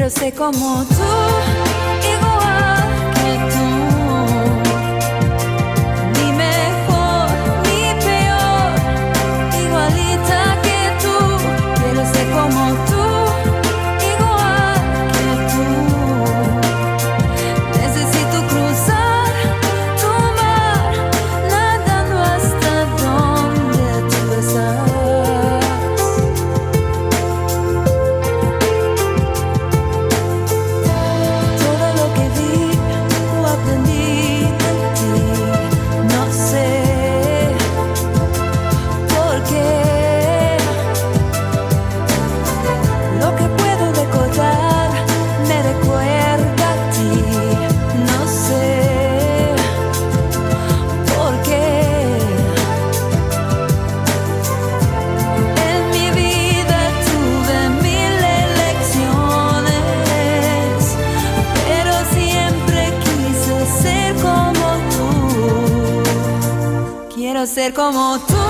quiero ser como tú, igual que tú. Ni mejor, ni peor, igualita que tú. Quiero ser como tú, igual que tú. Necesito cruzar tu mar, nadando hasta donde tú estás. Todo lo que vi lo aprendí de ti. No sé por qué. Lo que puedo recordar me recuerda a ti. No sé por qué. En mi vida tuve 1000 elecciones, pero siempre quise ser como tú. Quiero ser como tú.